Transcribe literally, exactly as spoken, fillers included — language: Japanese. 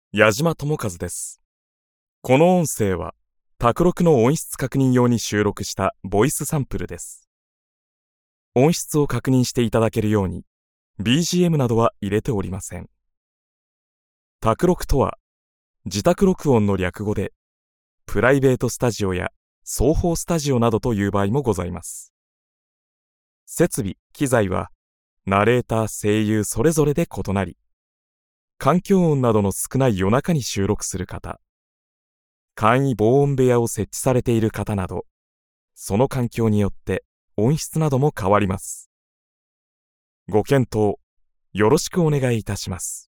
矢島智和です。この音声は卓録の音質確認用に収録したボイスサンプルです。音質を確認していただけるように ビージーエム などは入れておりません。卓録とは自宅録音の略語で、プライベートスタジオや双方スタジオなどという場合もございます。設備・機材はナレーター・声優それぞれで異なり、環境音などの少ない夜中に収録する方、簡易防音部屋を設置されている方など、その環境によって音質なども変わります。ご検討よろしくお願いいたします。